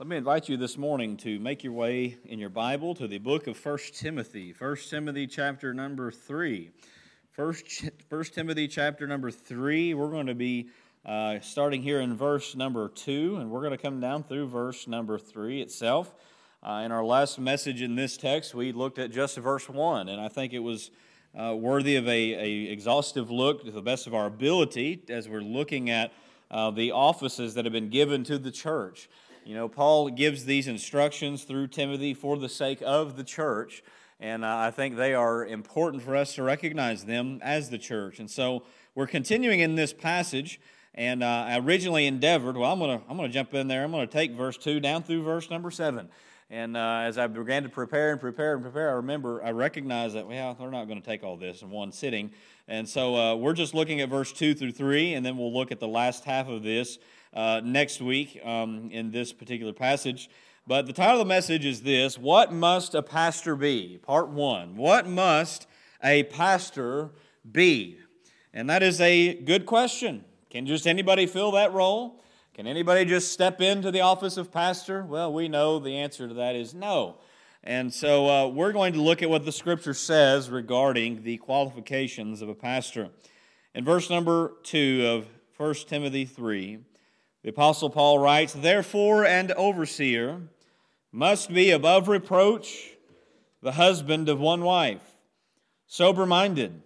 Let me invite you this morning to make your way in your Bible to the book of 1 Timothy. 1 Timothy chapter number 3. 1 Timothy chapter number 3, we're going to be starting here in verse number 2, and we're going to come down through verse number 3 itself. In our last message in this text, we looked at just verse 1, and I think it was worthy of a exhaustive look to the best of our ability as we're looking at the offices that have been given to the church. You know, Paul gives these instructions through Timothy for the sake of the church, and I think they are important for us to recognize them as the church. And so we're continuing in this passage, and I originally endeavored, I'm going to jump in there. I'm going to take verse 2 down through verse number 7. And as I began to prepare, I recognized that, well, they're not going to take all this in one sitting. And so we're just looking at verse 2 through 3, and then we'll look at the last half of this next week in this particular passage. But the title of the message is this: What must a pastor be? Part 1. What must a pastor be? And that is a good question. Can just anybody fill that role? Can anybody just step into the office of pastor? Well, we know the answer to that is no. And so we're going to look at what the Scripture says regarding the qualifications of a pastor. In verse number 2 of 1 Timothy 3, the Apostle Paul writes, "Therefore an overseer must be above reproach, the husband of one wife, sober-minded,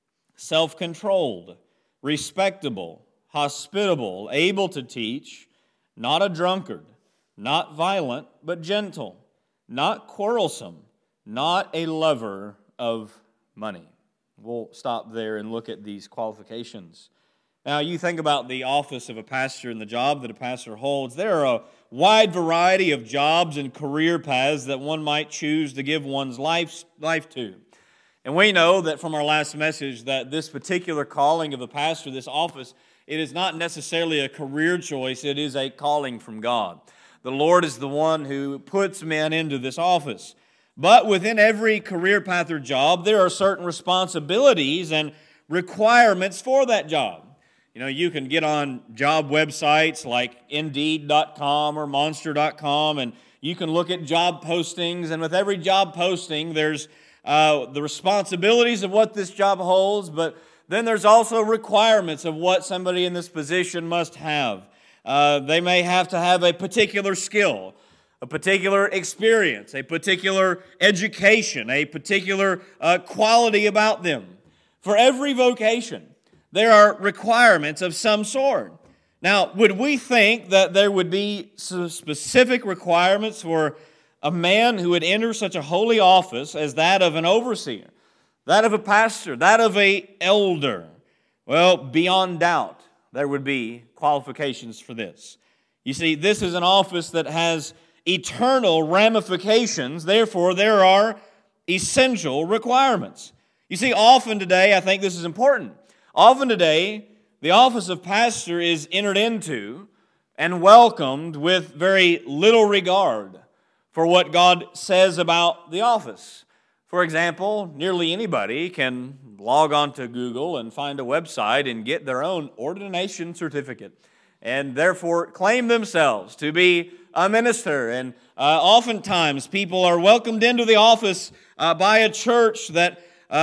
self-controlled, respectable, hospitable, able to teach, not a drunkard, not violent, but gentle, not quarrelsome, not a lover of money." We'll stop there and look at these qualifications. Now, you think about the office of a pastor and the job that a pastor holds. There are a wide variety of jobs and career paths that one might choose to give one's life to. And we know that from our last message that this particular calling of a pastor, this office, it is not necessarily a career choice, it is a calling from God. The Lord is the one who puts men into this office. But within every career path or job, there are certain responsibilities and requirements for that job. You know, you can get on job websites like Indeed.com or Monster.com, and you can look at job postings, and with every job posting, there's the responsibilities of what this job holds, but then there's also requirements of what somebody in this position must have. They may have to have a particular skill, a particular experience, a particular education, a particular quality about them. For every vocation, there are requirements of some sort. Now, would we think that there would be some specific requirements for a man who would enter such a holy office as that of an overseer, that of a pastor, that of an elder? Well, beyond doubt, there would be qualifications for this. You see, this is an office that has eternal ramifications. Therefore, there are essential requirements. You see, often today, I think this is important. Often today, the office of pastor is entered into and welcomed with very little regard for what God says about the office. For example, nearly anybody can log on to Google and find a website and get their own ordination certificate and therefore claim themselves to be a minister. And oftentimes people are welcomed into the office by a church that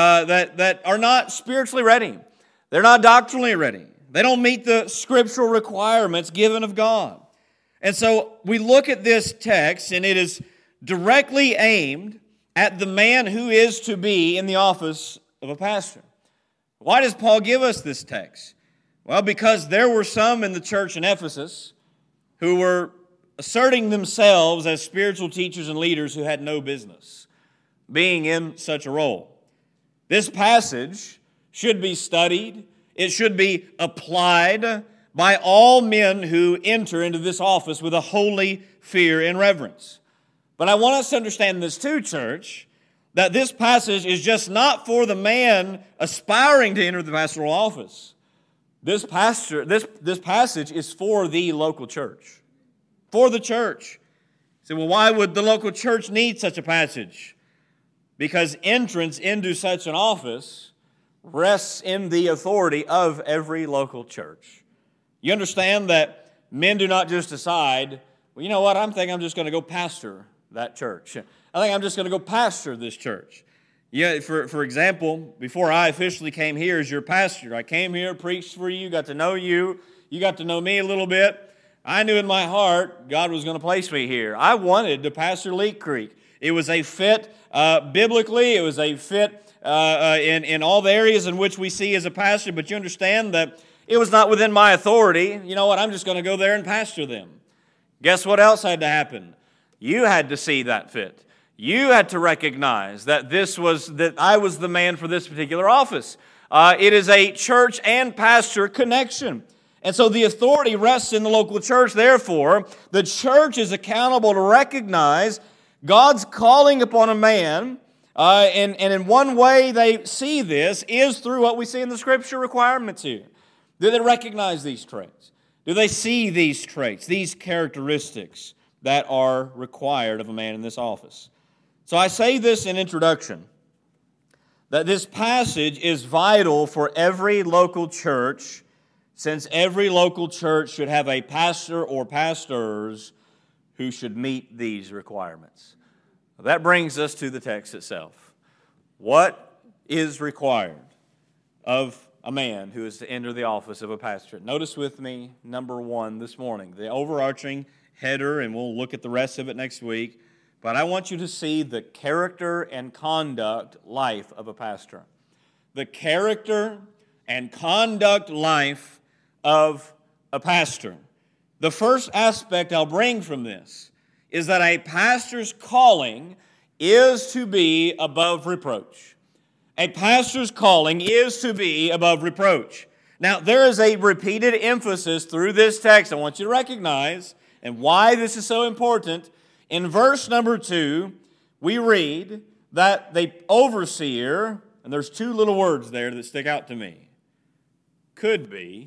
are not spiritually ready. They're not doctrinally ready. They don't meet the scriptural requirements given of God. And so we look at this text, and it is directly aimed at the man who is to be in the office of a pastor. Why does Paul give us this text? Well, because there were some in the church in Ephesus who were asserting themselves as spiritual teachers and leaders who had no business being in such a role. This passage should be studied, it should be applied by all men who enter into this office with a holy fear and reverence. But I want us to understand this too, church, that this passage is just not for the man aspiring to enter the pastoral office. This passage is for the local church. For the church. You say, well, why would the local church need such a passage? Because entrance into such an office rests in the authority of every local church. You understand that men do not just decide well, you know what? I'm just going to go pastor that church. I think I'm just going to go pastor this church. Yeah, for example, before I officially came here as your pastor, I came here, preached for you, got to know you. You got to know me a little bit. I knew in my heart God was going to place me here. I wanted to pastor Leak Creek. It was a fit biblically. It was a fit in all the areas in which we see as a pastor. But you understand that it was not within my authority. You know what? I'm just going to go there and pastor them. Guess what else had to happen? You had to see that fit. You had to recognize that I was the man for this particular office. It is a church and pastor connection. And so the authority rests in the local church. Therefore, the church is accountable to recognize God's calling upon a man. And in one way they see this is through what we see in the Scripture requirements here. Do they recognize these traits? Do they see these traits, these characteristics that are required of a man in this office? So I say this in introduction, that this passage is vital for every local church, since every local church should have a pastor or pastors who should meet these requirements. That brings us to the text itself. What is required of a man who is to enter the office of a pastor? Notice with me, number one this morning, the overarching header, and we'll look at the rest of it next week. But I want you to see the character and conduct life of a pastor. The character and conduct life of a pastor. The first aspect I'll bring from this is that a pastor's calling is to be above reproach. A pastor's calling is to be above reproach. Now, there is a repeated emphasis through this text I want you to recognize, and why this is so important. In verse number 2, we read that the overseer, and there's two little words there that stick out to me, could be,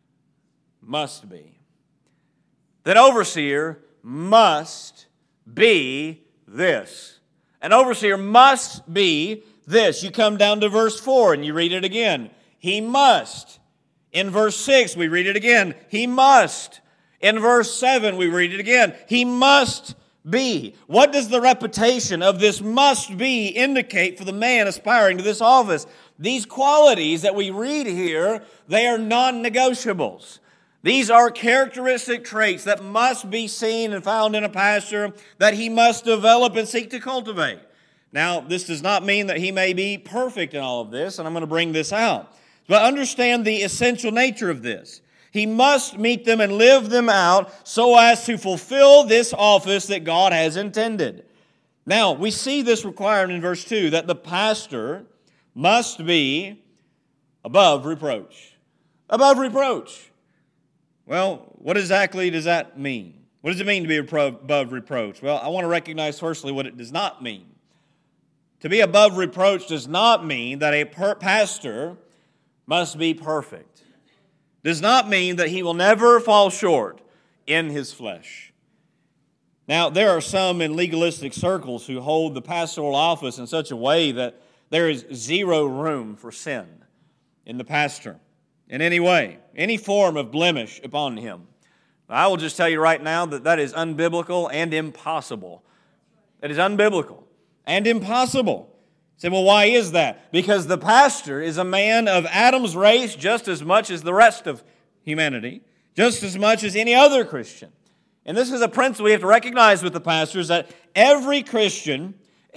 must be. That overseer must be this. An overseer must be this. You come down to verse 4 and you read it again. He must. In verse 6, we read it again. He must. In verse 7, we read it again. He must be. What does the repetition of this must be indicate for the man aspiring to this office? These qualities that we read here, they are non-negotiables. These are characteristic traits that must be seen and found in a pastor that he must develop and seek to cultivate. Now, this does not mean that he may be perfect in all of this, and I'm going to bring this out. But understand the essential nature of this. He must meet them and live them out so as to fulfill this office that God has intended. Now, we see this requirement in verse 2, that the pastor must be above reproach. Above reproach. Well, what exactly does that mean? What does it mean to be above reproach? Well, I want to recognize firstly what it does not mean. To be above reproach does not mean that a pastor must be perfect. Does not mean that he will never fall short in his flesh. Now, there are some in legalistic circles who hold the pastoral office in such a way that there is zero room for sin in the pastor in any way, any form of blemish upon him. I will just tell you right now that that is unbiblical and impossible. It is unbiblical and impossible. You say, well, why is that? Because the pastor is a man of Adam's race just as much as the rest of humanity, just as much as any other Christian. And this is a principle we have to recognize with the pastors, that every Christian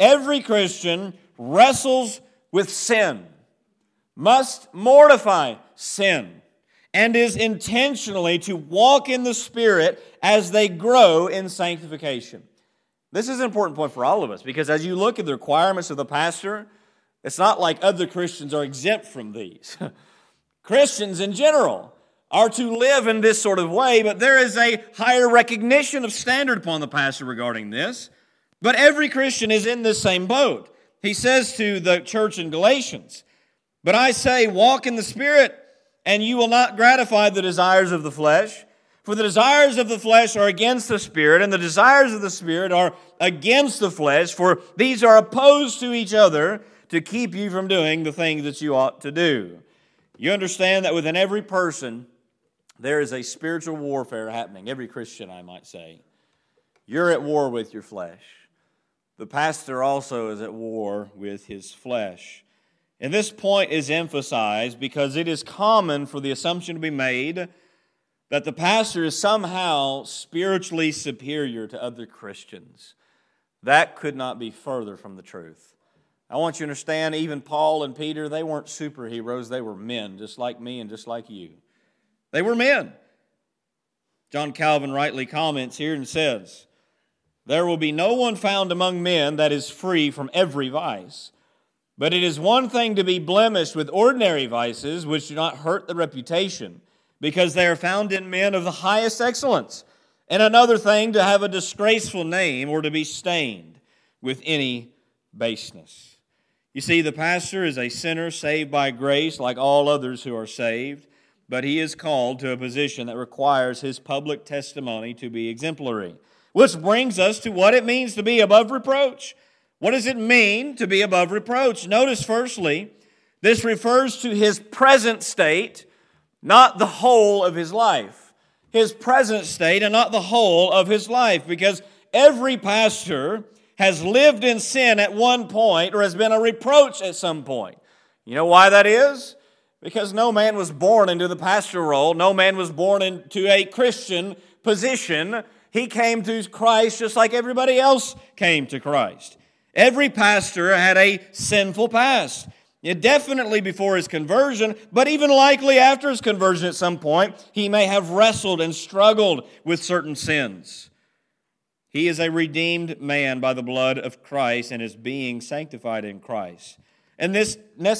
wrestles with sin, must mortify sin, and is intentionally to walk in the Spirit as they grow in sanctification. This is an important point for all of us, because as you look at the requirements of the pastor, it's not like other Christians are exempt from these. Christians in general are to live in this sort of way, but there is a higher recognition of standard upon the pastor regarding this. But every Christian is in this same boat. He says to the church in Galatians, "But I say, walk in the Spirit, and you will not gratify the desires of the flesh. For the desires of the flesh are against the Spirit, and the desires of the Spirit are against the flesh, for these are opposed to each other to keep you from doing the things that you ought to do." You understand that within every person, there is a spiritual warfare happening. Every Christian, I might say. You're at war with your flesh. The pastor also is at war with his flesh. And this point is emphasized because it is common for the assumption to be made that the pastor is somehow spiritually superior to other Christians. That could not be further from the truth. I want you to understand, even Paul and Peter, they weren't superheroes. They were men, just like me and just like you. They were men. John Calvin rightly comments here and says, "There will be no one found among men that is free from every vice. But it is one thing to be blemished with ordinary vices which do not hurt the reputation, because they are found in men of the highest excellence, and another thing to have a disgraceful name or to be stained with any baseness." You see, the pastor is a sinner saved by grace like all others who are saved, but he is called to a position that requires his public testimony to be exemplary. Which brings us to what it means to be above reproach. What does it mean to be above reproach? Notice firstly, this refers to his present state, not the whole of his life. His present state and not the whole of his life, because every pastor has lived in sin at one point or has been a reproach at some point. You know why that is? Because no man was born into the pastor role. No man was born into a Christian position. He came to Christ just like everybody else came to Christ. Every pastor had a sinful past. Definitely before his conversion, but even likely after his conversion at some point, he may have wrestled and struggled with certain sins. He is a redeemed man by the blood of Christ and is being sanctified in Christ. And this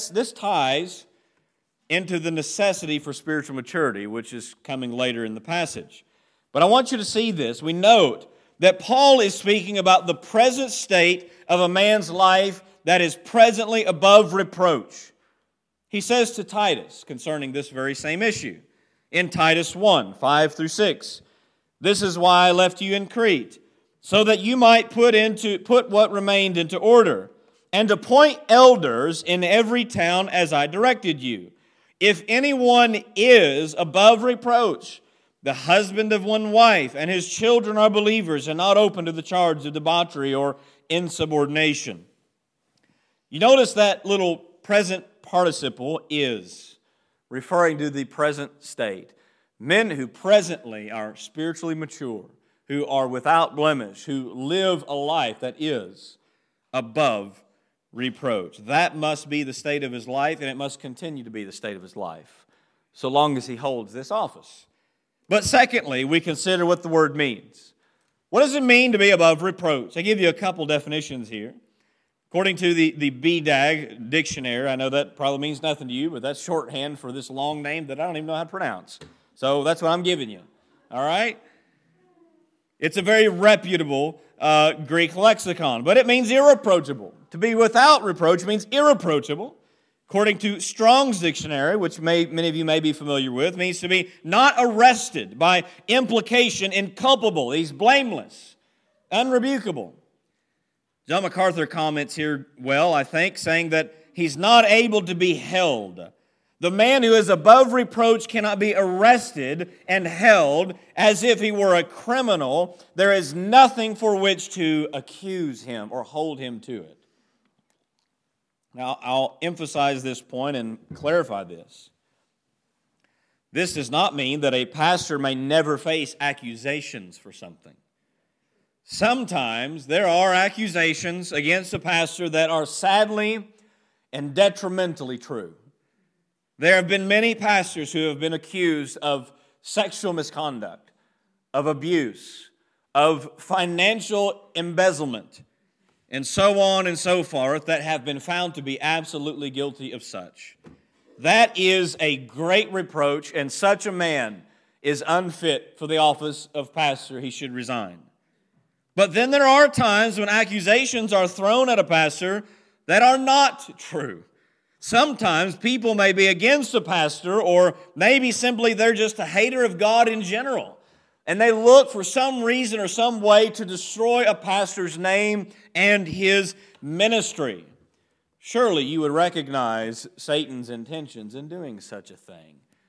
ties into the necessity for spiritual maturity, which is coming later in the passage. But I want you to see this. We note that Paul is speaking about the present state of a man's life that is presently above reproach. He says to Titus concerning this very same issue in Titus 1, 5 through 6, "This is why I left you in Crete, so that you might put what remained into order, and appoint elders in every town as I directed you. If anyone is above reproach, the husband of one wife, and his children are believers and not open to the charge of debauchery or insubordination." You notice that little present participle is, referring to the present state. Men who presently are spiritually mature, who are without blemish, who live a life that is above reproach. That must be the state of his life, and it must continue to be the state of his life, so long as he holds this office. But secondly, we consider what the word means. What does it mean to be above reproach? I give you a couple definitions here. According to the BDAG dictionary, I know that probably means nothing to you, but that's shorthand for this long name that I don't even know how to pronounce. So that's what I'm giving you. All right? It's a very reputable Greek lexicon, but it means irreproachable. To be without reproach means irreproachable. According to Strong's dictionary, which many of you may be familiar with, means to be not arrested, by implication inculpable. He's blameless, unrebukable. John MacArthur comments here well, I think, saying that he's not able to be held. The man who is above reproach cannot be arrested and held as if he were a criminal. There is nothing for which to accuse him or hold him to it. Now, I'll emphasize this point and clarify this. This does not mean that a pastor may never face accusations for something. Sometimes there are accusations against a pastor that are sadly and detrimentally true. There have been many pastors who have been accused of sexual misconduct, of abuse, of financial embezzlement, and so on and so forth, that have been found to be absolutely guilty of such. That is a great reproach, and such a man is unfit for the office of pastor. He should resign. But then there are times when accusations are thrown at a pastor that are not true. Sometimes people may be against a pastor, or maybe simply they're just a hater of God in general. And they look for some reason or some way to destroy a pastor's name and his ministry. Surely you would recognize Satan's intentions in doing such a thing.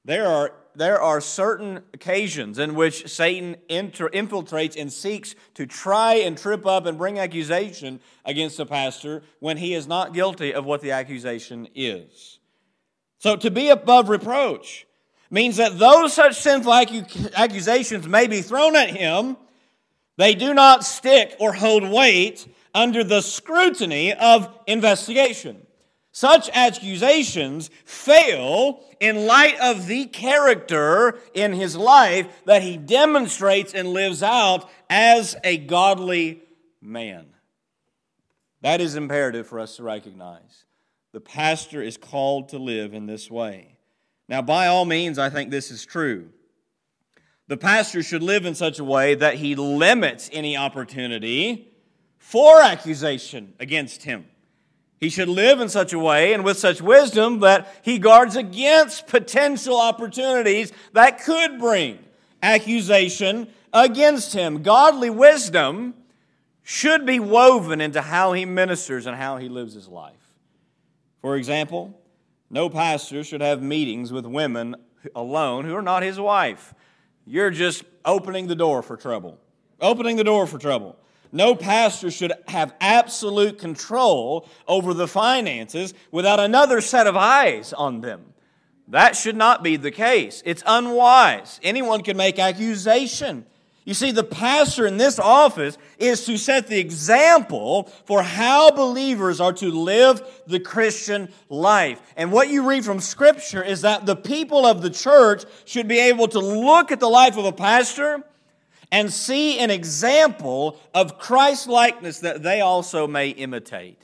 There are certain occasions in which Satan infiltrates and seeks to try and trip up and bring accusation against a pastor when he is not guilty of what the accusation is. So to be above reproach means that though such sinful accusations may be thrown at him, they do not stick or hold weight under the scrutiny of investigation. Such accusations fail in light of the character in his life that he demonstrates and lives out as a godly man. That is imperative for us to recognize. The pastor is called to live in this way. Now, by all means, I think this is true. The pastor should live in such a way that he limits any opportunity for accusation against him. He should live in such a way and with such wisdom that he guards against potential opportunities that could bring accusation against him. Godly wisdom should be woven into how he ministers and how he lives his life. For example, no pastor should have meetings with women alone who are not his wife. You're just opening the door for trouble. Opening the door for trouble. No pastor should have absolute control over the finances without another set of eyes on them. That should not be the case. It's unwise. Anyone can make accusation. You see, the pastor in this office is to set the example for how believers are to live the Christian life. And what you read from Scripture is that the people of the church should be able to look at the life of a pastor and see an example of Christ-likeness that they also may imitate.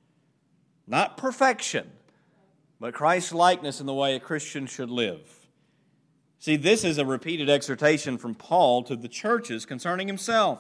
Not perfection, but Christ-likeness in the way a Christian should live. See, this is a repeated exhortation from Paul to the churches concerning himself.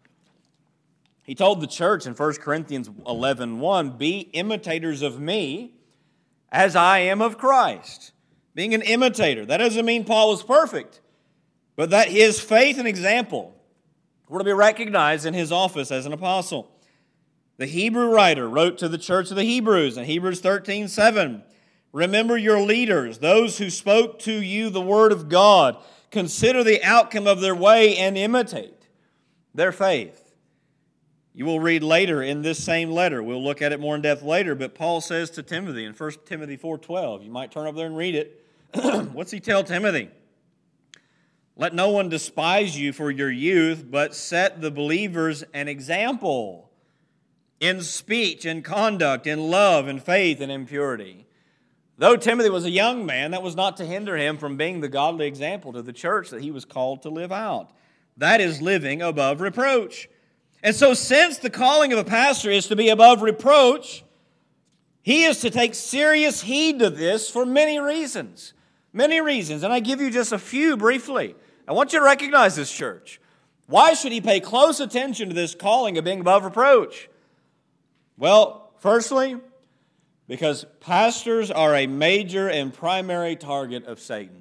He told the church in 1 Corinthians 11:1, "Be imitators of me as I am of Christ." Being an imitator, that doesn't mean Paul was perfect, but that his faith and example were to be recognized in his office as an apostle. The Hebrew writer wrote to the church of the Hebrews in Hebrews 13:7, "Remember your leaders, those who spoke to you the word of God. Consider the outcome of their way and imitate their faith." You will read later in this same letter, we'll look at it more in depth later, but Paul says to Timothy in 1 Timothy 4:12, you might turn over there and read it. What's he tell Timothy? "Let no one despise you for your youth, but set the believers an example in speech and conduct, in love and faith and in purity." Though Timothy was a young man, that was not to hinder him from being the godly example to the church that he was called to live out. That is living above reproach. And so since the calling of a pastor is to be above reproach, he is to take serious heed to this for many reasons. Many reasons. And I give you just a few briefly. I want you to recognize this, church. Why should he pay close attention to this calling of being above reproach? Well, firstly, because pastors are a major and primary target of Satan.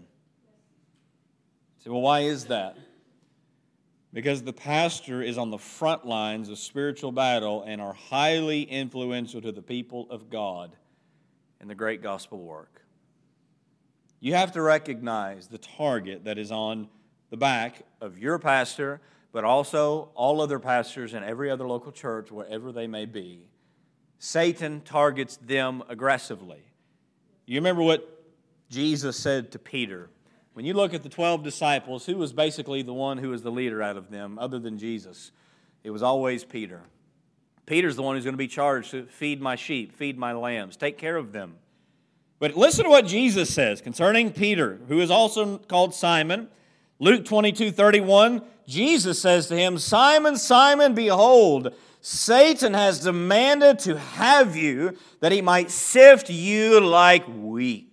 So, well, why is that? Because the pastor is on the front lines of spiritual battle and are highly influential to the people of God in the great gospel work. You have to recognize the target that is on the back of your pastor, but also all other pastors in every other local church, wherever they may be. Satan targets them aggressively. You remember what Jesus said to Peter? When you look at the 12 disciples, who was basically the one who was the leader out of them other than Jesus? It was always Peter. Peter's the one who's going to be charged to feed my sheep, feed my lambs, take care of them. But listen to what Jesus says concerning Peter, who is also called Simon. Luke 22:31, Jesus says to him, "Simon, Simon, behold, Satan has demanded to have you that he might sift you like wheat."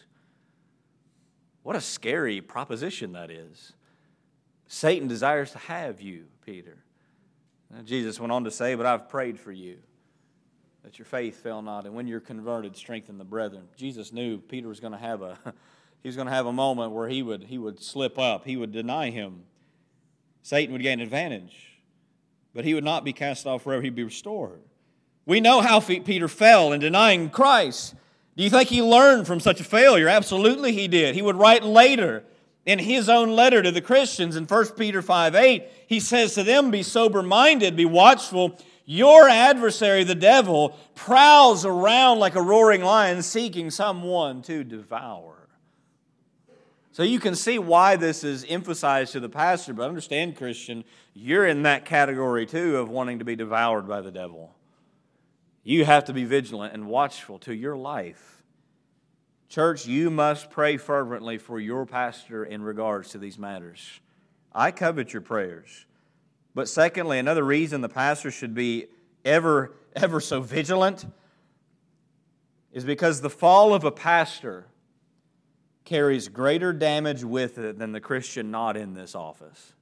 What a scary proposition that is. Satan desires to have you, Peter. And Jesus went on to say, "But I've prayed for you, that your faith fail not, and when you're converted, strengthen the brethren." Jesus knew Peter was going to have a moment where he would slip up, he would deny him. Satan would gain advantage, but he would not be cast off forever, he'd be restored. We know how Peter fell in denying Christ. Do you think he learned from such a failure? Absolutely he did. He would write later in his own letter to the Christians in 1 Peter 5:8, he says to them, be sober-minded, be watchful. Your adversary, the devil, prowls around like a roaring lion seeking someone to devour. So you can see why this is emphasized to the pastor, but understand, Christian, you're in that category too of wanting to be devoured by the devil. You have to be vigilant and watchful to your life. Church, you must pray fervently for your pastor in regards to these matters. I covet your prayers. But secondly, another reason the pastor should be ever so vigilant is because the fall of a pastor carries greater damage with it than the Christian not in this office.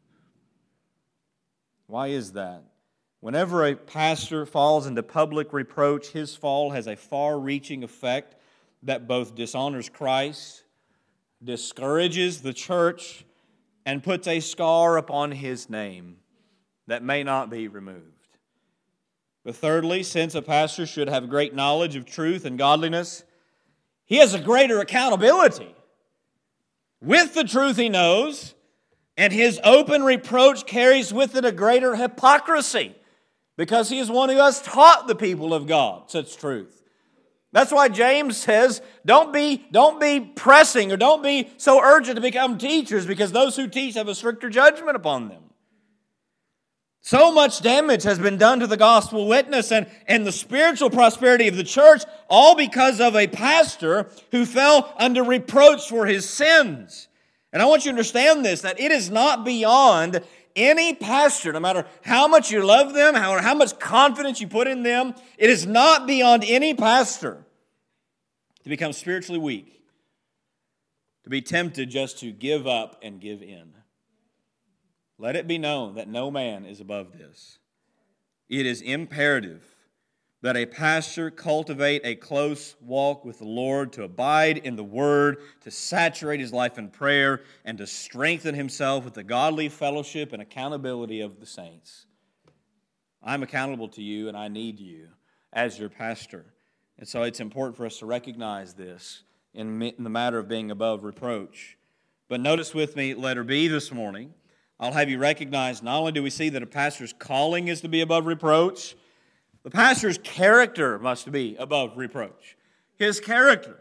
Why is that? Whenever a pastor falls into public reproach, his fall has a far-reaching effect that both dishonors Christ, discourages the church, and puts a scar upon his name that may not be removed. But thirdly, since a pastor should have great knowledge of truth and godliness, he has a greater accountability with the truth he knows, and his open reproach carries with it a greater hypocrisy because he is one who has taught the people of God such truth. That's why James says, don't be pressing or don't be so urgent to become teachers because those who teach have a stricter judgment upon them. So much damage has been done to the gospel witness and the spiritual prosperity of the church, all because of a pastor who fell under reproach for his sins. And I want you to understand this, that it is not beyond any pastor, no matter how much you love them, how much confidence you put in them, it is not beyond any pastor to become spiritually weak, to be tempted just to give up and give in. Let it be known that no man is above this. It is imperative that a pastor cultivate a close walk with the Lord, to abide in the Word, to saturate his life in prayer, and to strengthen himself with the godly fellowship and accountability of the saints. I'm accountable to you, and I need you as your pastor. And so it's important for us to recognize this in the matter of being above reproach. But notice with me, letter B this morning, I'll have you recognize not only do we see that a pastor's calling is to be above reproach, the pastor's character must be above reproach. His character.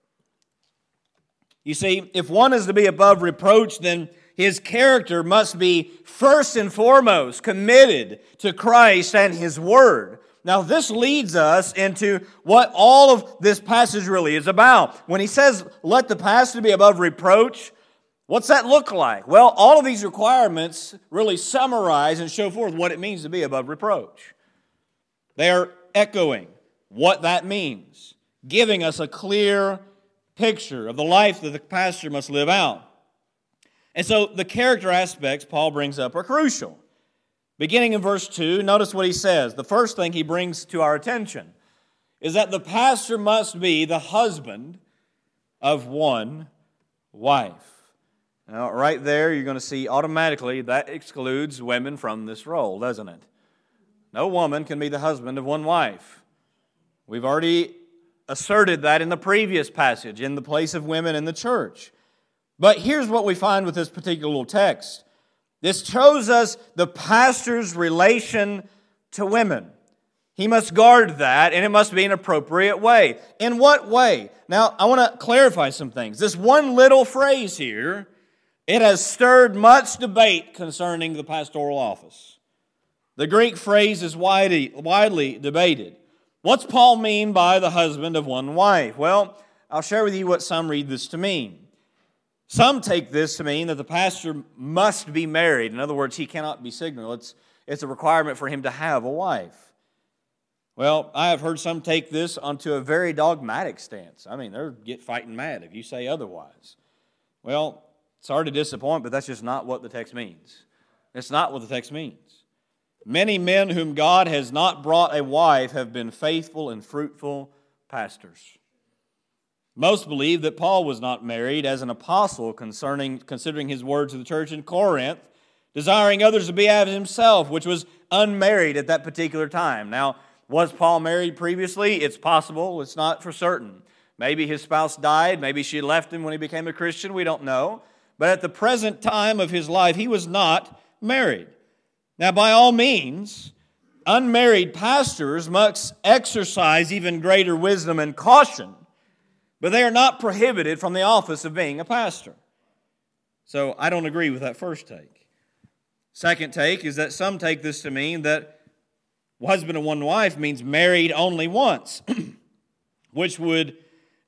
You see, if one is to be above reproach, then his character must be first and foremost committed to Christ and His Word. Now, this leads us into what all of this passage really is about. When he says, let the pastor be above reproach, what's that look like? Well, all of these requirements really summarize and show forth what it means to be above reproach. They are echoing what that means, giving us a clear picture of the life that the pastor must live out. And so the character aspects Paul brings up are crucial. Beginning in verse 2, notice what he says. The first thing he brings to our attention is that the pastor must be the husband of one wife. Now, right there, you're going to see automatically that excludes women from this role, doesn't it? No woman can be the husband of one wife. We've already asserted that in the previous passage, in the place of women in the church. But here's what we find with this particular little text. This shows us the pastor's relation to women. He must guard that, and it must be an appropriate way. In what way? Now, I want to clarify some things. This one little phrase here, it has stirred much debate concerning the pastoral office. The Greek phrase is widely debated. What's Paul mean by the husband of one wife? Well, I'll share with you what some read this to mean. Some take this to mean that the pastor must be married. In other words, he cannot be single. It's a requirement for him to have a wife. Well, I have heard some take this onto a very dogmatic stance. I mean, they'll get fighting mad if you say otherwise. Well, sorry to disappoint, but that's just not what the text means. It's not what the text means. Many men whom God has not brought a wife have been faithful and fruitful pastors. Most believe that Paul was not married as an apostle considering his words to the church in Corinth, desiring others to be as himself, which was unmarried at that particular time. Now, was Paul married previously? It's possible. It's not for certain. Maybe his spouse died. Maybe she left him when he became a Christian. We don't know. But at the present time of his life, he was not married. Now, by all means, unmarried pastors must exercise even greater wisdom and caution, but they are not prohibited from the office of being a pastor. So I don't agree with that first take. Second take is that some take this to mean that husband and one wife means married only once, which would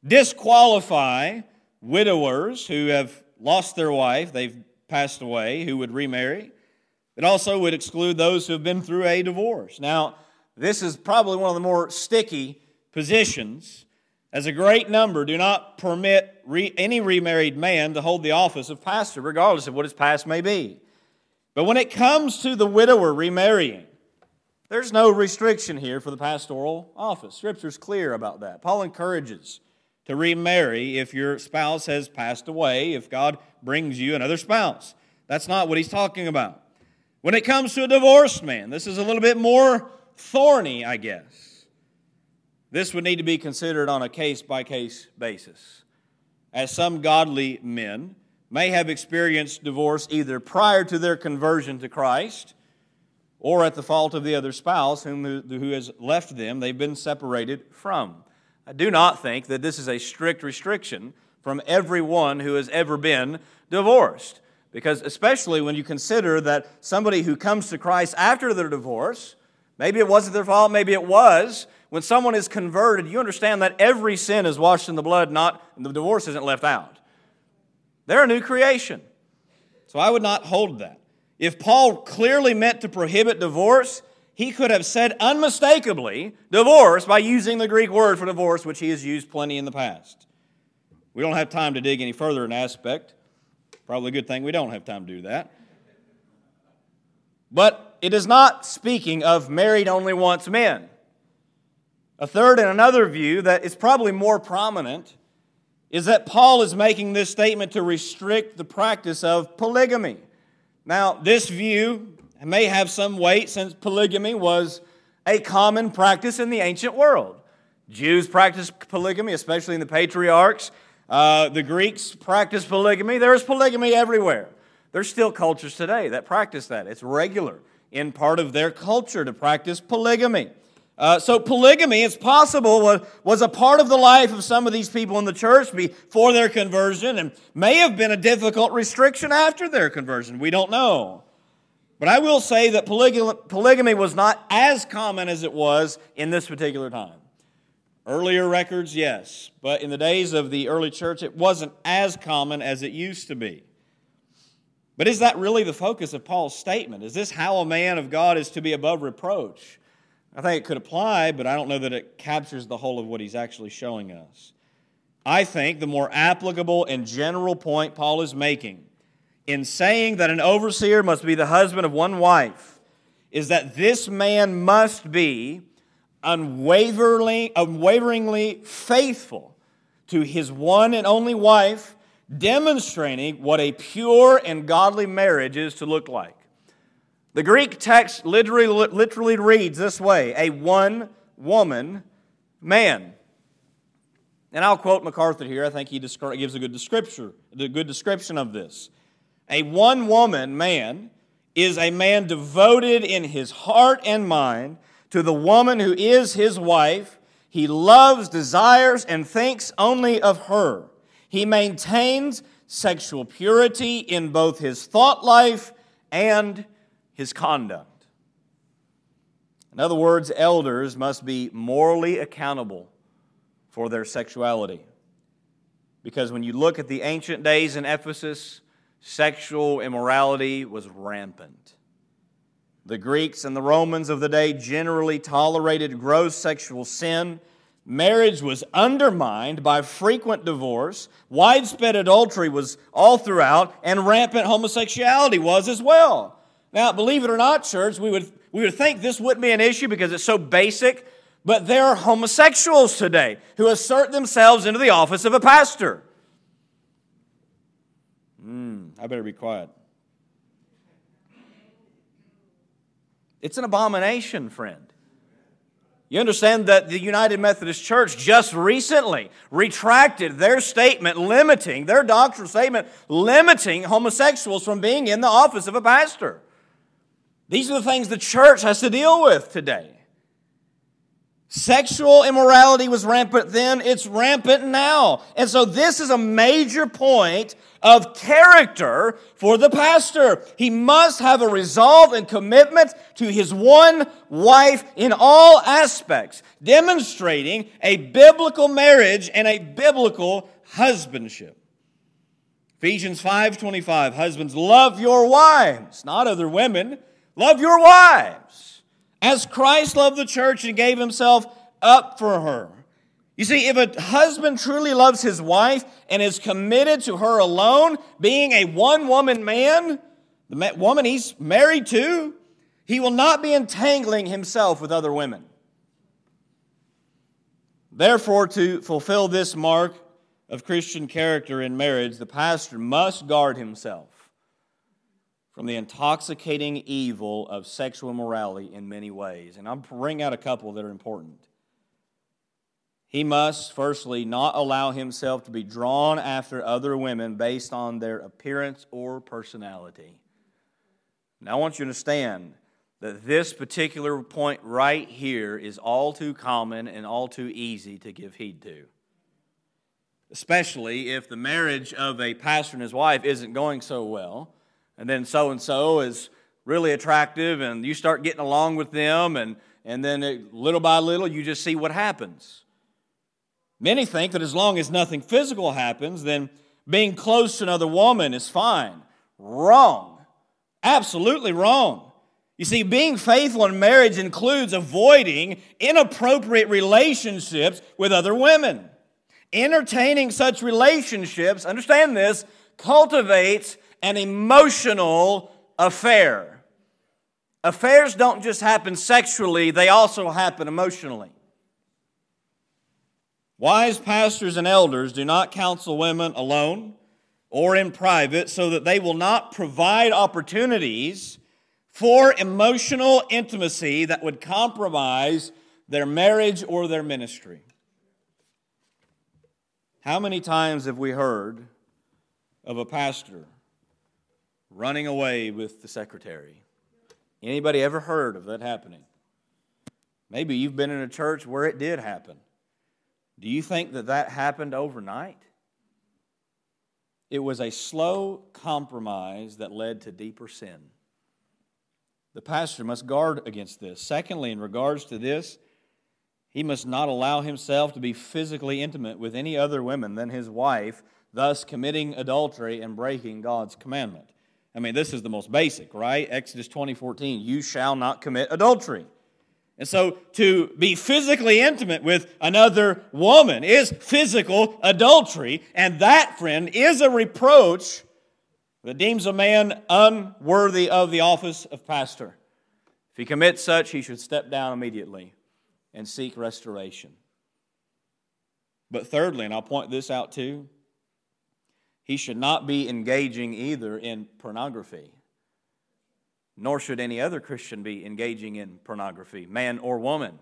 disqualify widowers who have lost their wife, they've passed away, who would remarry. It also would exclude those who have been through a divorce. Now, this is probably one of the more sticky positions, as a great number do not permit any remarried man to hold the office of pastor, regardless of what his past may be. But when it comes to the widower remarrying, there's no restriction here for the pastoral office. Scripture's clear about that. Paul encourages to remarry if your spouse has passed away, if God brings you another spouse. That's not what he's talking about. When it comes to a divorced man, this is a little bit more thorny, I guess. This would need to be considered on a case-by-case basis, as some godly men may have experienced divorce either prior to their conversion to Christ or at the fault of the other spouse who has left them, they've been separated from. I do not think that this is a strict restriction from everyone who has ever been divorced. Because especially when you consider that somebody who comes to Christ after their divorce, maybe it wasn't their fault, maybe it was, when someone is converted, you understand that every sin is washed in the blood, and the divorce isn't left out. They're a new creation. So I would not hold that. If Paul clearly meant to prohibit divorce, he could have said unmistakably divorce by using the Greek word for divorce, which he has used plenty in the past. We don't have time to dig any further in aspect. Probably a good thing we don't have time to do that. But it is not speaking of married only once men. A third and another view that is probably more prominent is that Paul is making this statement to restrict the practice of polygamy. Now, this view may have some weight since polygamy was a common practice in the ancient world. Jews practiced polygamy, especially in the patriarchs. The Greeks practiced polygamy. There is polygamy everywhere. There's still cultures today that practice that. It's regular in part of their culture to practice polygamy. So polygamy, it's possible, was a part of the life of some of these people in the church before their conversion and may have been a difficult restriction after their conversion. We don't know. But I will say that polygamy was not as common as it was in this particular time. Earlier records, yes, but in the days of the early church, it wasn't as common as it used to be. But is that really the focus of Paul's statement? Is this how a man of God is to be above reproach? I think it could apply, but I don't know that it captures the whole of what he's actually showing us. I think the more applicable and general point Paul is making in saying that an overseer must be the husband of one wife is that this man must be unwaveringly faithful to his one and only wife, demonstrating what a pure and godly marriage is to look like. The Greek text literally reads this way, a one-woman man. And I'll quote MacArthur here. I think he gives a good description of this. A one-woman man is a man devoted in his heart and mind to the woman who is his wife. He loves, desires, and thinks only of her. He maintains sexual purity in both his thought life and his conduct. In other words, elders must be morally accountable for their sexuality. Because when you look at the ancient days in Ephesus, sexual immorality was rampant. The Greeks and the Romans of the day generally tolerated gross sexual sin. Marriage was undermined by frequent divorce. Widespread adultery was all throughout, and rampant homosexuality was as well. Now, believe it or not, church, we would think this wouldn't be an issue because it's so basic, but there are homosexuals today who assert themselves into the office of a pastor. I better be quiet. It's an abomination, friend. You understand that the United Methodist Church just recently retracted their statement limiting, their doctrinal statement limiting homosexuals from being in the office of a pastor. These are the things the church has to deal with today. Sexual immorality was rampant then, it's rampant now. And so this is a major point of character for the pastor. He must have a resolve and commitment to his one wife in all aspects, demonstrating a biblical marriage and a biblical husbandship. Ephesians 5:25, husbands, love your wives, not other women, love your wives, as Christ loved the church and gave himself up for her. You see, if a husband truly loves his wife and is committed to her alone, being a one-woman man, the woman he's married to, he will not be entangling himself with other women. Therefore, to fulfill this mark of Christian character in marriage, the pastor must guard himself from the intoxicating evil of sexual immorality in many ways. And I'll bring out a couple that are important. He must, firstly, not allow himself to be drawn after other women based on their appearance or personality. Now, I want you to understand that this particular point right here is all too common and all too easy to give heed to. Especially if the marriage of a pastor and his wife isn't going so well, and then so-and-so is really attractive, and you start getting along with them, and then little by little, you just see what happens. Many think that as long as nothing physical happens, then being close to another woman is fine. Wrong. Absolutely wrong. You see, being faithful in marriage includes avoiding inappropriate relationships with other women. Entertaining such relationships, understand this, cultivates an emotional affair. Affairs don't just happen sexually, they also happen emotionally. Wise pastors and elders do not counsel women alone or in private so that they will not provide opportunities for emotional intimacy that would compromise their marriage or their ministry. How many times have we heard of a pastor running away with the secretary? Anybody ever heard of that happening? Maybe you've been in a church where it did happen. Do you think that happened overnight? It was a slow compromise that led to deeper sin. The pastor must guard against this. Secondly, in regards to this, he must not allow himself to be physically intimate with any other women than his wife, thus committing adultery and breaking God's commandment. I mean, this is the most basic, right? Exodus 20:14, you shall not commit adultery. And so to be physically intimate with another woman is physical adultery, and that, friend, is a reproach that deems a man unworthy of the office of pastor. If he commits such, he should step down immediately and seek restoration. But thirdly, and I'll point this out too, he should not be engaging either in pornography, nor should any other Christian be engaging in pornography, man or woman.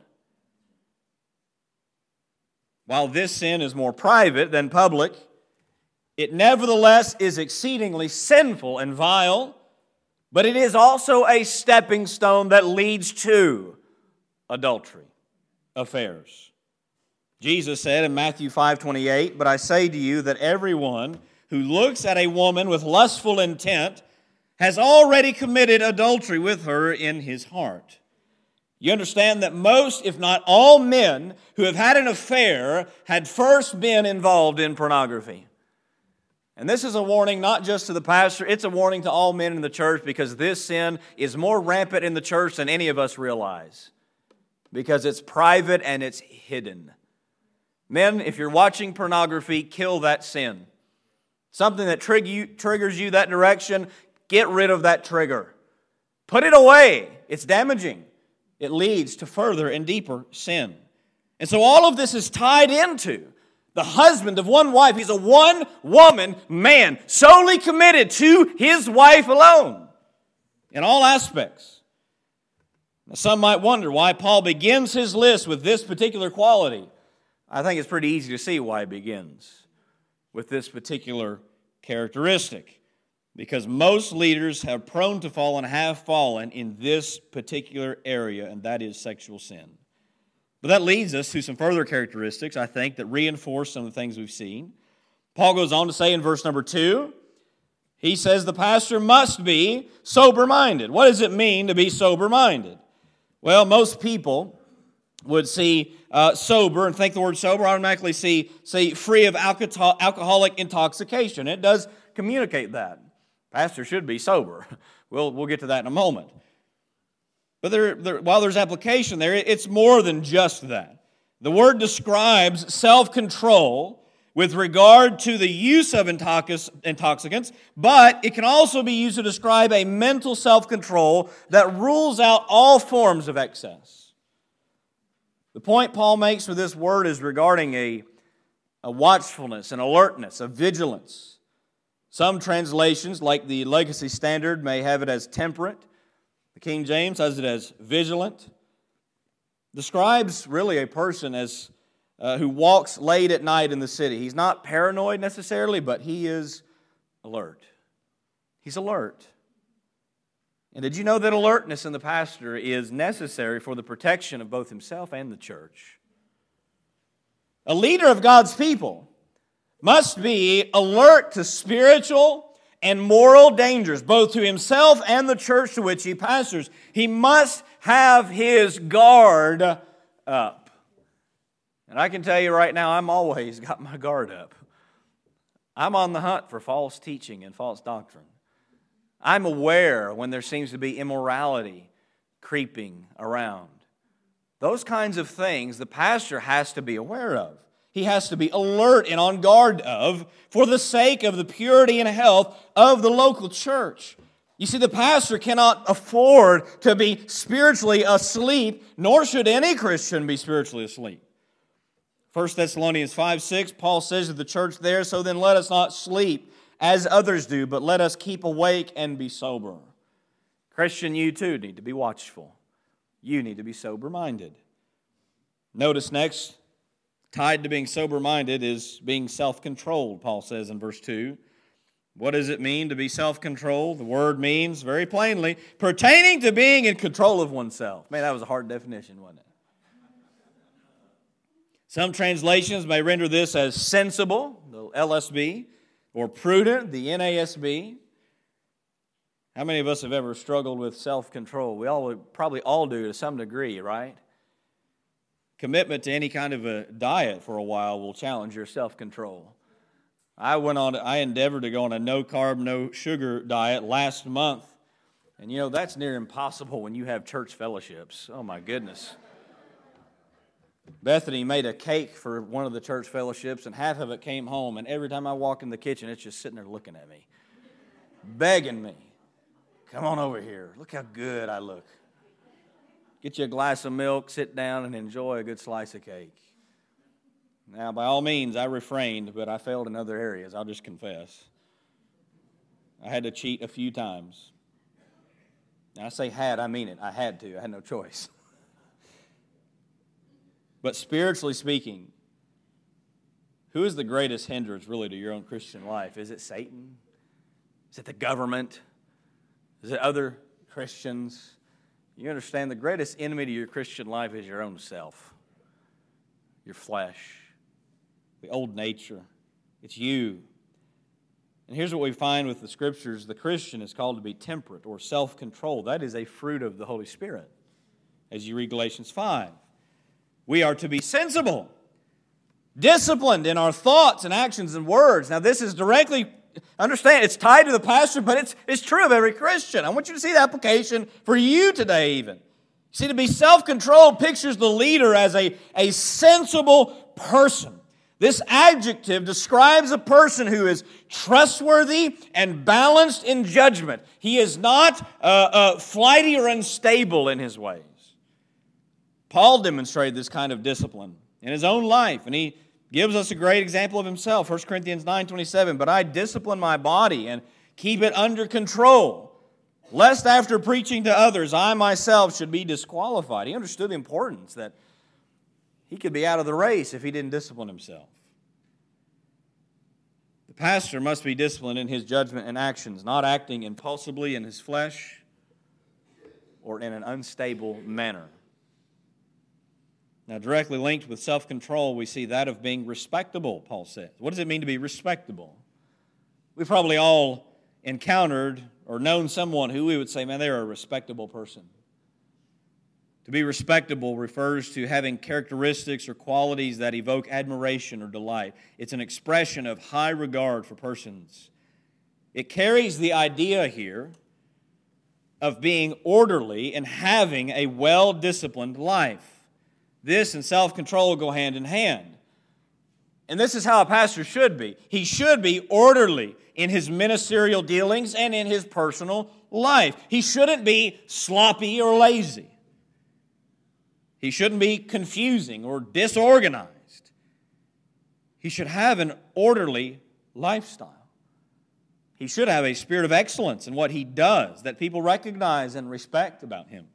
While this sin is more private than public, it nevertheless is exceedingly sinful and vile, but it is also a stepping stone that leads to adultery, affairs. Jesus said in Matthew 5:28, "But I say to you that everyone who looks at a woman with lustful intent has already committed adultery with her in his heart." You understand that most, if not all men who have had an affair had first been involved in pornography. And this is a warning not just to the pastor, it's a warning to all men in the church, because this sin is more rampant in the church than any of us realize. Because it's private and it's hidden. Men, if you're watching pornography, kill that sin. Something that triggers you that direction, get rid of that trigger. Put it away. It's damaging. It leads to further and deeper sin. And so all of this is tied into the husband of one wife. He's a one-woman man, solely committed to his wife alone in all aspects. Now, some might wonder why Paul begins his list with this particular quality. I think it's pretty easy to see why he begins with this particular characteristic. Because most leaders have prone to fall and have fallen in this particular area, and that is sexual sin. But that leads us to some further characteristics, I think, that reinforce some of the things we've seen. Paul goes on to say in verse number 2, he says the pastor must be sober-minded. What does it mean to be sober-minded? Well, most people would see sober and think the word sober, automatically see free of alcoholic intoxication. It does communicate that. Pastor should be sober. We'll get to that in a moment. But while there's application there, it's more than just that. The word describes self-control with regard to the use of intoxicants, but it can also be used to describe a mental self-control that rules out all forms of excess. The point Paul makes with this word is regarding a watchfulness, an alertness, a vigilance. Some translations, like the Legacy Standard, may have it as temperate. The King James has it as vigilant. Describes really a person as who walks late at night in the city. He's not paranoid necessarily, but he is alert. He's alert. And did you know that alertness in the pastor is necessary for the protection of both himself and the church? A leader of God's people must be alert to spiritual and moral dangers, both to himself and the church to which he pastors. He must have his guard up. And I can tell you right now, I'm always got my guard up. I'm on the hunt for false teaching and false doctrine. I'm aware when there seems to be immorality creeping around. Those kinds of things the pastor has to be aware of. He has to be alert and on guard of for the sake of the purity and health of the local church. You see, the pastor cannot afford to be spiritually asleep, nor should any Christian be spiritually asleep. 1 Thessalonians 5:6, Paul says to the church there, "So then let us not sleep as others do, but let us keep awake and be sober." Christian, you too need to be watchful. You need to be sober-minded. Notice next, tied to being sober-minded is being self-controlled, Paul says in verse 2. What does it mean to be self-controlled? The word means, very plainly, pertaining to being in control of oneself. Man, that was a hard definition, wasn't it? Some translations may render this as sensible, the LSB, or prudent, the NASB. How many of us have ever struggled with self-control? We probably all do to some degree, right? Commitment to any kind of a diet for a while will challenge your self-control. I endeavored to go on a no-carb, no-sugar diet last month. And you know, that's near impossible when you have church fellowships. Oh my goodness. Bethany made a cake for one of the church fellowships, and half of it came home, and every time I walk in the kitchen, it's just sitting there looking at me, begging me, "Come on over here. Look how good I look. Get you a glass of milk, sit down, and enjoy a good slice of cake." Now, by all means, I refrained, but I failed in other areas. I'll just confess. I had to cheat a few times. Now, I say had, I mean it. I had to. I had no choice. But spiritually speaking, who is the greatest hindrance really to your own Christian life? Is it Satan? Is it the government? Is it other Christians? You understand the greatest enemy to your Christian life is your own self, your flesh, the old nature. It's you. And here's what we find with the Scriptures. The Christian is called to be temperate or self-controlled. That is a fruit of the Holy Spirit, as you read Galatians 5. We are to be sensible, disciplined in our thoughts and actions and words. Now, this is directly, understand, it's tied to the pastor, but it's true of every Christian. I want you to see the application for you today even. See, to be self-controlled pictures the leader as a sensible person. This adjective describes a person who is trustworthy and balanced in judgment. He is not flighty or unstable in his ways. Paul demonstrated this kind of discipline in his own life, and he gives us a great example of himself. 1 Corinthians 9:27, "But I discipline my body and keep it under control, lest after preaching to others, I myself should be disqualified. He understood the importance that he could be out of the race if he didn't discipline himself. The pastor must be disciplined in his judgment and actions, not acting impulsively in his flesh or in an unstable manner. Now, directly linked with self-control, we see that of being respectable, Paul says. What does it mean to be respectable? We've probably all encountered or known someone who we would say, man, they're a respectable person. To be respectable refers to having characteristics or qualities that evoke admiration or delight. It's an expression of high regard for persons. It carries the idea here of being orderly and having a well-disciplined life. This and self-control go hand in hand. And this is how a pastor should be. He should be orderly in his ministerial dealings and in his personal life. He shouldn't be sloppy or lazy. He shouldn't be confusing or disorganized. He should have an orderly lifestyle. He should have a spirit of excellence in what he does that people recognize and respect about him.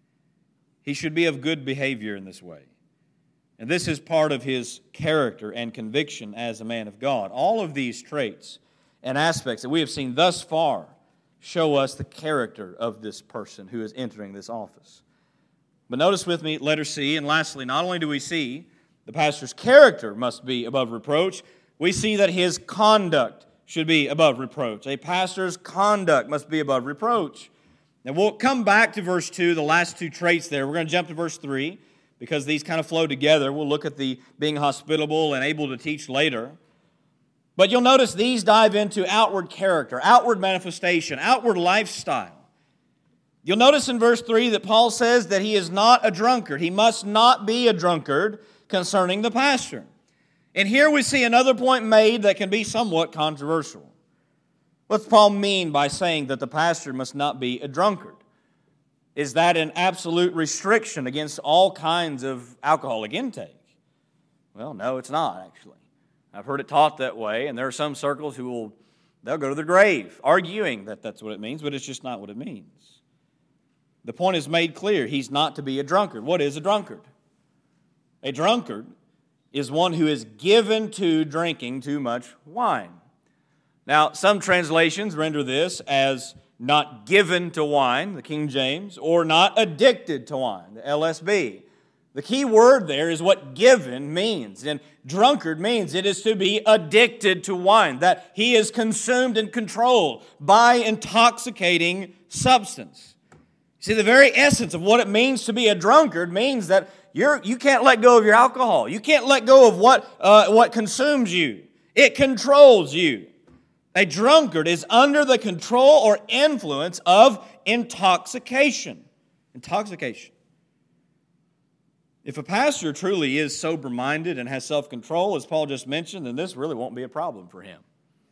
He should be of good behavior in this way. And this is part of his character and conviction as a man of God. All of these traits and aspects that we have seen thus far show us the character of this person who is entering this office. But notice with me, letter C, and lastly, not only do we see the pastor's character must be above reproach, we see that his conduct should be above reproach. A pastor's conduct must be above reproach. Now we'll come back to verse 2, the last two traits there. We're going to jump to verse 3 because these kind of flow together. We'll look at the being hospitable and able to teach later. But you'll notice these dive into outward character, outward manifestation, outward lifestyle. You'll notice in verse 3 that Paul says that he is not a drunkard. He must not be a drunkard concerning the pastor. And here we see another point made that can be somewhat controversial. What does Paul mean by saying that the pastor must not be a drunkard? Is that an absolute restriction against all kinds of alcoholic intake? Well, no, it's not, actually. I've heard it taught that way, and there are some circles who they'll go to the grave arguing that that's what it means, but it's just not what it means. The point is made clear. He's not to be a drunkard. What is a drunkard? A drunkard is one who is given to drinking too much wine. Now, some translations render this as not given to wine, the King James, or not addicted to wine, the LSB. The key word there is what given means. And drunkard means it is to be addicted to wine, that he is consumed and controlled by intoxicating substance. See, the very essence of what it means to be a drunkard means that you can't let go of your alcohol. You can't let go of what consumes you. It controls you. A drunkard is under the control or influence of intoxication. Intoxication. If a pastor truly is sober-minded and has self-control, as Paul just mentioned, then this really won't be a problem for him.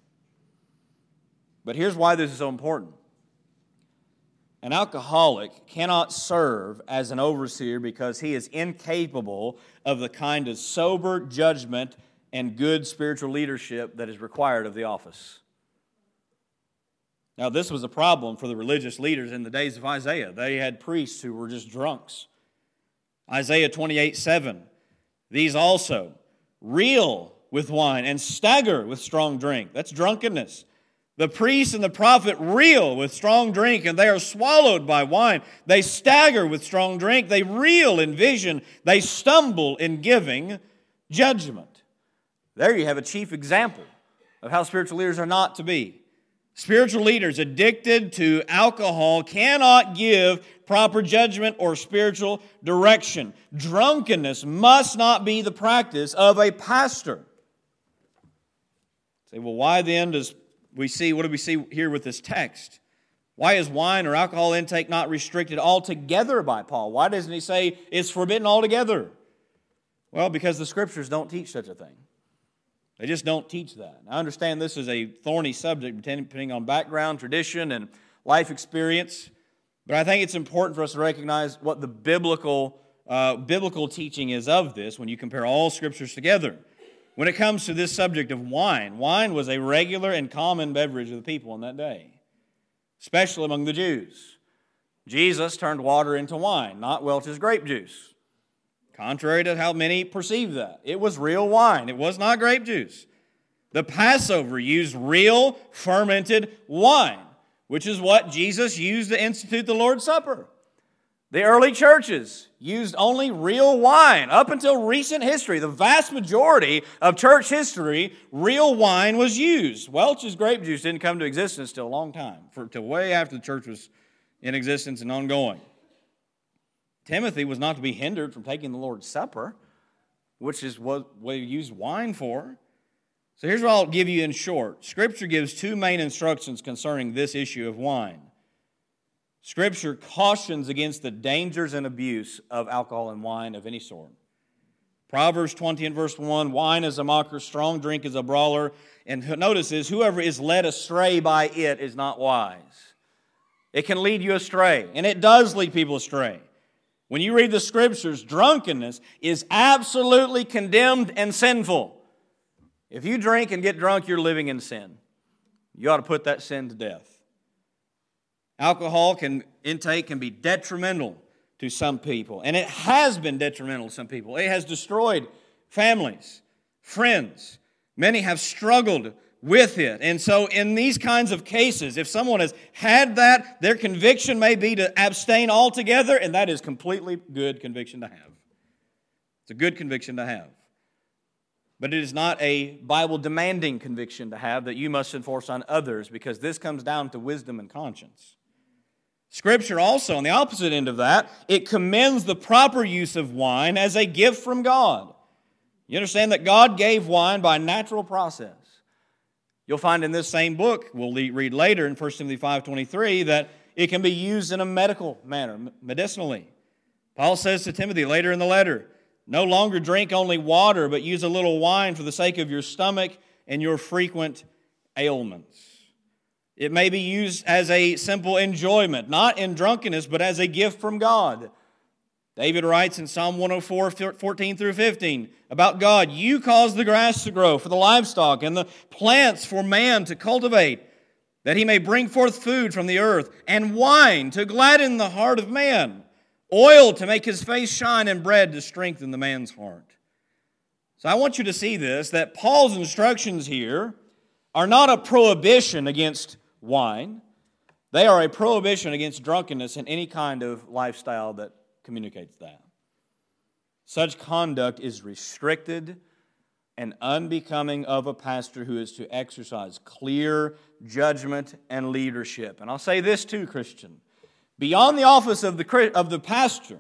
But here's why this is so important. An alcoholic cannot serve as an overseer because he is incapable of the kind of sober judgment and good spiritual leadership that is required of the office. Now, this was a problem for the religious leaders in the days of Isaiah. They had priests who were just drunks. Isaiah 28:7, these also reel with wine and stagger with strong drink. That's drunkenness. The priest and the prophet reel with strong drink, and they are swallowed by wine. They stagger with strong drink. They reel in vision. They stumble in giving judgment. There you have a chief example of how spiritual leaders are not to be. Spiritual leaders addicted to alcohol cannot give proper judgment or spiritual direction. Drunkenness must not be the practice of a pastor. Say, well, why then what do we see here with this text? Why is wine or alcohol intake not restricted altogether by Paul? Why doesn't he say it's forbidden altogether? Well, because the Scriptures don't teach such a thing. They just don't teach that. I understand this is a thorny subject depending on background, tradition, and life experience, but I think it's important for us to recognize what the biblical teaching is of this when you compare all Scriptures together. When it comes to this subject of wine, wine was a regular and common beverage of the people in that day. especially among the Jews. Jesus turned water into wine, not Welch's grape juice. Contrary to how many perceive that. It was real wine. It was not grape juice. The Passover used real fermented wine, which is what Jesus used to institute the Lord's Supper. The early churches used only real wine. Up until recent history, the vast majority of church history, real wine was used. Welch's grape juice didn't come to existence till a long time, till way after the church was in existence and ongoing. Timothy was not to be hindered from taking the Lord's Supper, which is what we use wine for. So here's what I'll give you in short. Scripture gives two main instructions concerning this issue of wine. Scripture cautions against the dangers and abuse of alcohol and wine of any sort. Proverbs 20 and verse 1, wine is a mocker, strong drink is a brawler. And notice this, whoever is led astray by it is not wise. It can lead you astray, and it does lead people astray. When you read the Scriptures, drunkenness is absolutely condemned and sinful. If you drink and get drunk, you're living in sin. You ought to put that sin to death. Alcohol intake can be detrimental to some people, and it has been detrimental to some people. It has destroyed families, friends. Many have struggled with it. And so in these kinds of cases, if someone has had that, their conviction may be to abstain altogether, and that is completely good conviction to have. It's a good conviction to have. But it is not a Bible-demanding conviction to have that you must enforce on others, because this comes down to wisdom and conscience. Scripture also, on the opposite end of that, it commends the proper use of wine as a gift from God. You understand that God gave wine by natural process. You'll find in this same book, we'll read later in 1 Timothy 5:23, that it can be used in a medical manner, medicinally. Paul says to Timothy later in the letter, no longer drink only water, but use a little wine for the sake of your stomach and your frequent ailments. It may be used as a simple enjoyment, not in drunkenness, but as a gift from God. David writes in Psalm 104, 14 through 15, about God, you cause the grass to grow for the livestock and the plants for man to cultivate, that he may bring forth food from the earth, and wine to gladden the heart of man, oil to make his face shine, and bread to strengthen the man's heart. So I want you to see this, that Paul's instructions here are not a prohibition against wine. They are a prohibition against drunkenness and any kind of lifestyle that communicates that. Such conduct is restricted and unbecoming of a pastor who is to exercise clear judgment and leadership. And I'll say this too, Christian. Beyond the office of the pastor,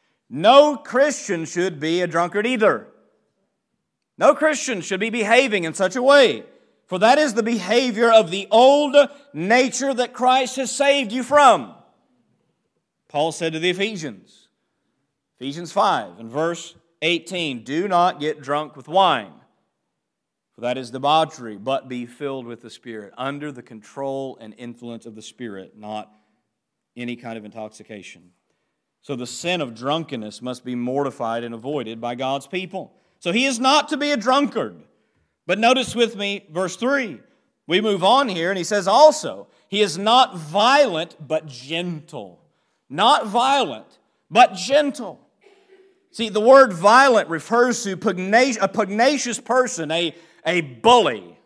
no Christian should be a drunkard either. No Christian should be behaving in such a way. For that is the behavior of the old nature that Christ has saved you from. Paul said to the Ephesians 5 and verse 18, do not get drunk with wine, for that is debauchery, but be filled with the Spirit, under the control and influence of the Spirit, not any kind of intoxication. So the sin of drunkenness must be mortified and avoided by God's people. So he is not to be a drunkard. But notice with me verse 3. We move on here and he says also, he is not violent but gentle. Not violent but gentle. See, the word violent refers to a pugnacious person, a bully.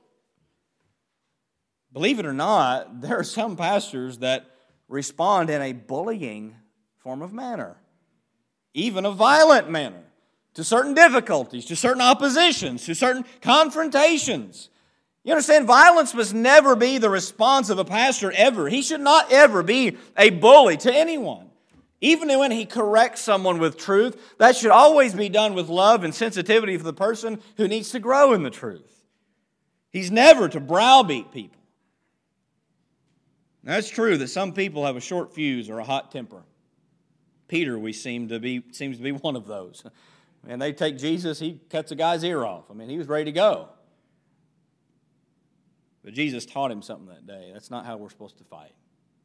Believe it or not, there are some pastors that respond in a bullying form of manner, even a violent manner, to certain difficulties, to certain oppositions, to certain confrontations. You understand, violence must never be the response of a pastor ever. He should not ever be a bully to anyone. Even when he corrects someone with truth, that should always be done with love and sensitivity for the person who needs to grow in the truth. He's never to browbeat people. Now, it's true that some people have a short fuse or a hot temper. Peter, seems to be one of those. And they take Jesus, he cuts a guy's ear off. I mean, he was ready to go. But Jesus taught him something that day. That's not how we're supposed to fight.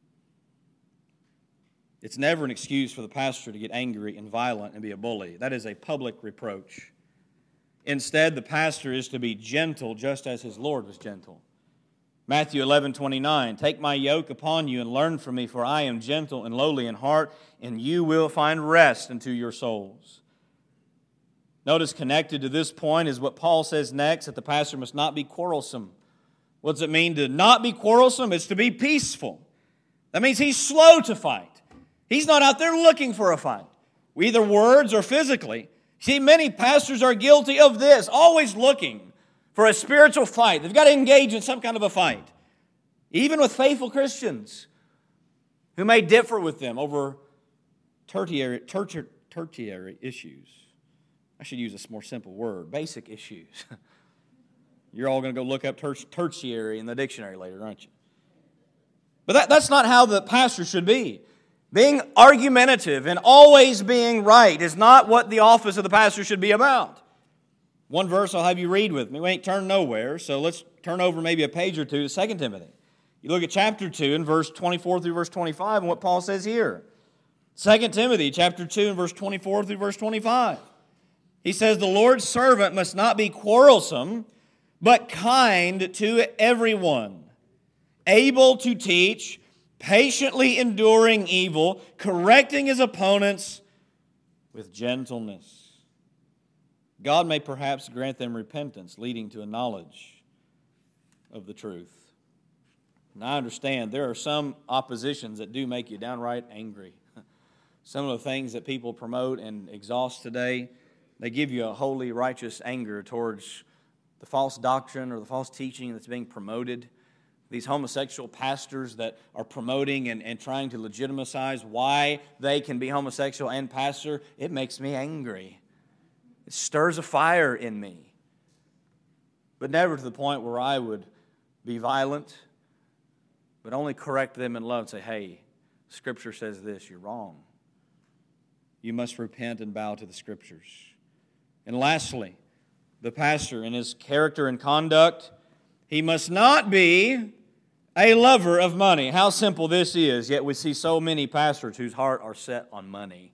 It's never an excuse for the pastor to get angry and violent and be a bully. That is a public reproach. Instead, the pastor is to be gentle just as his Lord was gentle. Matthew 11:29, take my yoke upon you and learn from me, for I am gentle and lowly in heart, and you will find rest unto your souls. Notice connected to this point is what Paul says next, that the pastor must not be quarrelsome. What does it mean to not be quarrelsome? It's to be peaceful. That means he's slow to fight. He's not out there looking for a fight, either words or physically. See, many pastors are guilty of this, always looking for a spiritual fight. They've got to engage in some kind of a fight, even with faithful Christians who may differ with them over tertiary issues. I should use a more simple word, basic issues. You're all going to go look up tertiary in the dictionary later, aren't you? But that's not how the pastor should be. Being argumentative and always being right is not what the office of the pastor should be about. One verse I'll have you read with me. We ain't turned nowhere, so let's turn over maybe a page or two to 2 Timothy. You look at chapter 2 and verse 24 through verse 25 and what Paul says here. 2 Timothy chapter 2 and verse 24 through verse 25. He says, the Lord's servant must not be quarrelsome, but kind to everyone, able to teach, patiently enduring evil, correcting his opponents with gentleness. God may perhaps grant them repentance, leading to a knowledge of the truth. And I understand there are some oppositions that do make you downright angry. Some of the things that people promote and exhaust today, they give you a holy, righteous anger towards the false doctrine or the false teaching that's being promoted. These homosexual pastors that are promoting and trying to legitimize why they can be homosexual and pastor, it makes me angry. It stirs a fire in me. But never to the point where I would be violent, but only correct them in love and say, hey, Scripture says this, you're wrong. You must repent and bow to the Scriptures. And lastly, the pastor in his character and conduct, he must not be a lover of money. How simple this is, yet we see so many pastors whose heart are set on money.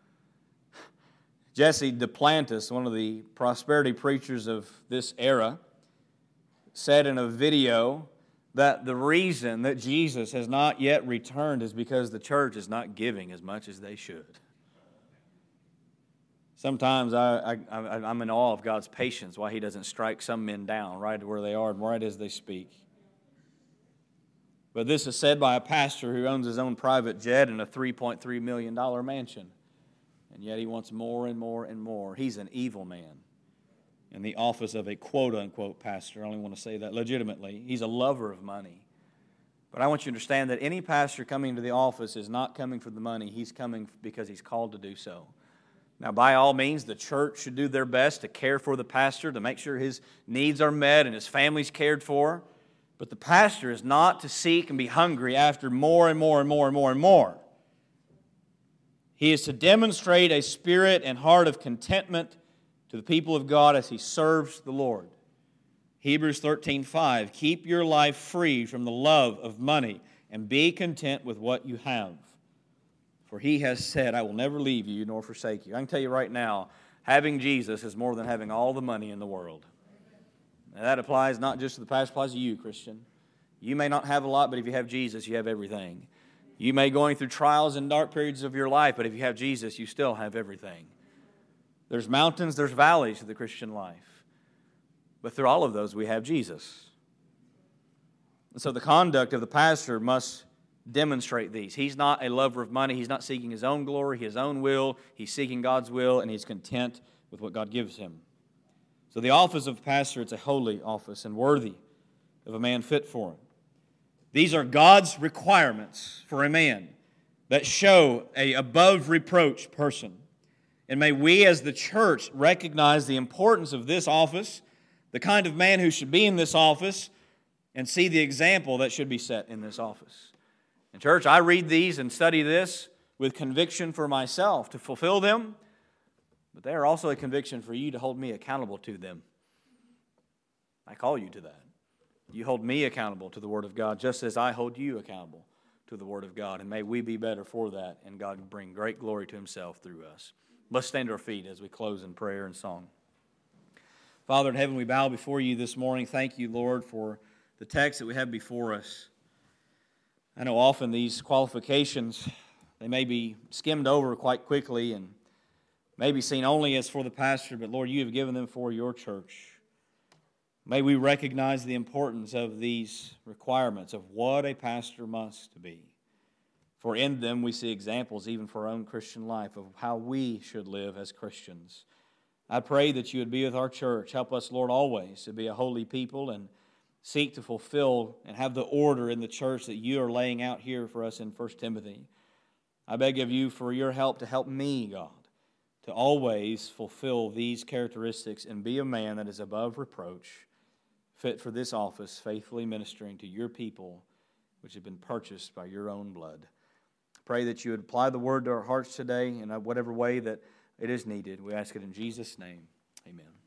Jesse Duplantis, one of the prosperity preachers of this era, said in a video that the reason that Jesus has not yet returned is because the church is not giving as much as they should. Sometimes I'm in awe of God's patience, why He doesn't strike some men down right where they are and right as they speak. But this is said by a pastor who owns his own private jet and a $3.3 million mansion. And yet he wants more and more and more. He's an evil man in the office of a quote-unquote pastor. I only want to say that legitimately. He's a lover of money. But I want you to understand that any pastor coming into the office is not coming for the money. He's coming because he's called to do so. Now, by all means, the church should do their best to care for the pastor, to make sure his needs are met and his family's cared for. But the pastor is not to seek and be hungry after more and more and more and more and more. He is to demonstrate a spirit and heart of contentment to the people of God as he serves the Lord. Hebrews 13:5, keep your life free from the love of money and be content with what you have. For He has said, I will never leave you nor forsake you. I can tell you right now, having Jesus is more than having all the money in the world. Now, that applies not just to the pastor, it applies to you, Christian. You may not have a lot, but if you have Jesus, you have everything. You may be going through trials and dark periods of your life, but if you have Jesus, you still have everything. There's mountains, there's valleys to the Christian life. But through all of those, we have Jesus. And so the conduct of the pastor must demonstrate these. He's not a lover of money. He's not seeking his own glory, his own will. He's seeking God's will, and he's content with what God gives him. So the office of pastor, it's a holy office and worthy of a man fit for it. These are God's requirements for a man that show a above reproach person. And may we as the church recognize the importance of this office, the kind of man who should be in this office, and see the example that should be set in this office. And church, I read these and study this with conviction for myself to fulfill them, but they are also a conviction for you to hold me accountable to them. I call you to that. You hold me accountable to the Word of God just as I hold you accountable to the Word of God. And may we be better for that, and God bring great glory to Himself through us. Let's stand to our feet as we close in prayer and song. Father in heaven, we bow before you this morning. Thank you, Lord, for the text that we have before us. I know often these qualifications, they may be skimmed over quite quickly and may be seen only as for the pastor, but Lord, you have given them for your church. May we recognize the importance of these requirements of what a pastor must be. For in them we see examples even for our own Christian life of how we should live as Christians. I pray that you would be with our church. Help us, Lord, always to be a holy people and seek to fulfill and have the order in the church that you are laying out here for us in 1 Timothy. I beg of you for your help to help me, God, to always fulfill these characteristics and be a man that is above reproach, fit for this office, faithfully ministering to your people, which have been purchased by your own blood. Pray that you would apply the word to our hearts today in whatever way that it is needed. We ask it in Jesus' name. Amen.